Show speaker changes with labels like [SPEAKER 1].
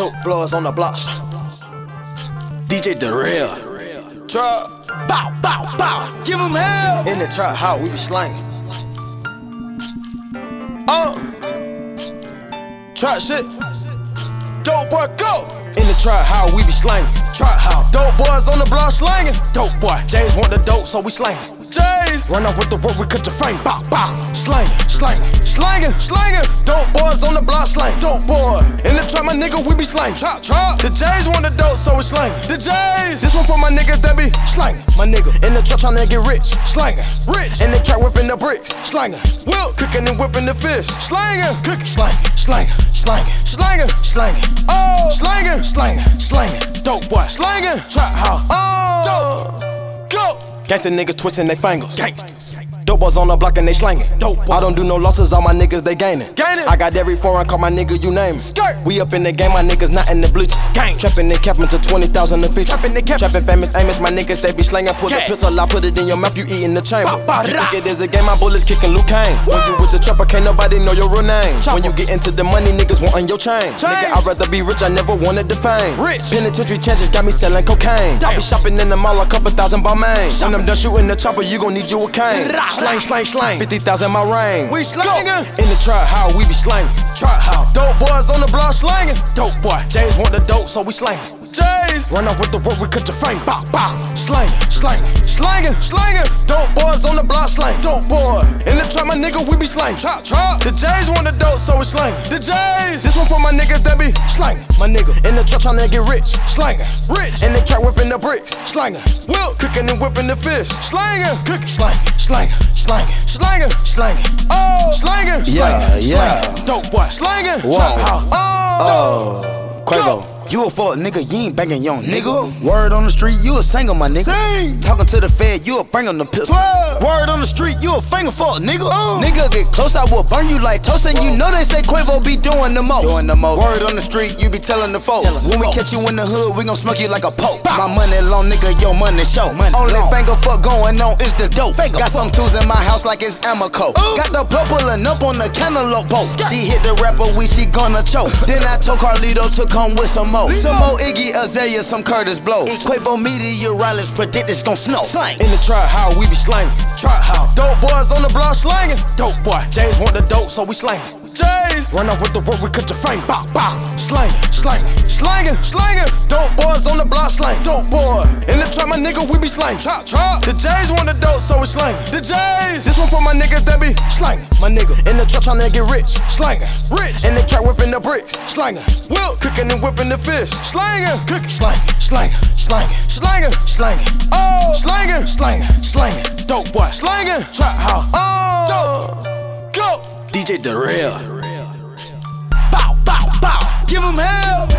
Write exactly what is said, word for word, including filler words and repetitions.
[SPEAKER 1] Dope blowers on the blocks. D J Darrell. Trap. Bow, bow, bow. Give them hell. In the trap house, we be slanging. Uh. Trap shit. Dope boy, go. In the trap house, we be slanging. Trap house. Dope boys on the block slanging. Dope boy. Jays want the dope, so we slanging. Jays. Run off with the rope, we cut your frame. Bow, bow. Slanging, slanging, slanging, slanging. Dope boys on the block slang. Dope boy. In the trap, my nigga, we be slanging. Trap, trap. The Jays want the dope, so we slanging. The Jays. This one for my niggas that be slanging. My nigga. In the trap, tryna get rich. Slanging. Rich. In the trap, whipping the bricks. Slanging. Will. Cooking and whipping the fish. Slanging. Cooking. Slanging. Slanging. Slanging. Slanging. Slanging. Oh. Slanging. Slanging. Slanging. Dope boy. Slanging. Trap house. Oh. Dope. Go. Gangsta niggas twisting they fingers. Gangsters. Dope boys on the block and they slanging. Dope boy. I don't do no losses, all my niggas they gaining. Gaining. I got every foreign, call my nigga, you name it. Skirt. We up in the game, my niggas not in the bleach. Gang. Trapping and capping to twenty thousand a feature. Trapping and capping. Trapping famous Amos, my niggas they be slanging. Pull the pistol, I put it in your mouth, you eating the chamber. Ba, ba, you think it is a game, my bullets kicking Luke Kane. Woo. When you with the trapper, can't nobody know your real name. Chopper. When you get into the money, niggas wantin' your chain. chain. Nigga, I'd rather be rich, I never wanted the fame. Rich. Penitentiary chances got me selling cocaine. Damn. I be shopping in the mall, a couple thousand by main. When I'm done shooting the chopper, you gon' need you a cane. Slang, slang, slang. fifty thousand my range. We slangin'. In the trap house, we be slangin'. Trap house. Dope boys on the block slangin'. Dope boy. Jays want the dope, so we slangin'. Jays. Run off with the rope, we cut your frame. Bow, bow. Slangin', slangin', slangin', slangin'. Dope boys on the block slang. Dope boy. In the trap, my nigga, we be slangin'. Trap, trap. The Jays want the dope, so we slangin'. The Jays. This one for my niggas that be slangin'. My nigga. In the trap, tryna get rich. Slangin'. Rich. In the trap, whipping the bricks. Slangin'. Will. Cooking and whipping the fish. Slangin'. Cooking. Slangin', slangin', slangin', slangin', slangin'. Oh. Slangin', slangin',
[SPEAKER 2] yeah, yeah.
[SPEAKER 1] slangin'. Dope boy. Slangin'.
[SPEAKER 2] Whoa.
[SPEAKER 1] Trap house. Oh.
[SPEAKER 2] Oh. Quavo. You a fuck nigga, you ain't bangin' young nigga. Word on the street, you a singer, my nigga.
[SPEAKER 1] Sing.
[SPEAKER 2] Talking to the fed, you a bring on the pistol.
[SPEAKER 1] twelve.
[SPEAKER 2] Word on the street, you a finger fuck nigga.
[SPEAKER 1] Uh.
[SPEAKER 2] Nigga get close, I will burn you like toast. And you know they say Quavo be doing the most. Doing the most. Word on the street, you be telling the folks. Tellin when we folks. Catch you in the hood, we gon' smoke you like a poke. Bow. My money long, nigga, your money show. Money Only long. Finger fuck going on is the dope. Finger Got fuck. Some tools in my house like it's Amoco. Uh. Got the purple pulling up on the cantaloupe post. She hit the rapper, we she gonna choke. Then I told Carlito to come with some more. Some more Iggy Azalea, some Curtis Blow. Quavo meteorologist predict it's gon' snow. Slang.
[SPEAKER 1] In the trap house, we be slangin'. Trap house. Dope boys on the block slangin'. Dope boy. Jays want the dope, so we slangin'. Jays. Run off with the rope, we cut your frame. Bow, bow. Slangin', slangin', slangin', slangin'. Dope boys on the block slang. Dope boy. In the trap, my nigga, we be slangin'. Trap, trap. The Jays want the dope, so we slangin'. The Jays. This one for my niggas that be slangin'. My nigga. In the trap, tryna get rich. Slangin'. Rich. In the trap, whipping the bricks. Slangin'. Will. Cooking and whipping the fish. Slangin'. Cooking. Slangin', slangin', slangin', slangin', slangin'. Oh. Slangin', slangin', slangin'. Dope boy. Slangin'. Trap house. Oh. Dope. Go. D J Darrell. Bow, bow, bow. Give him hell.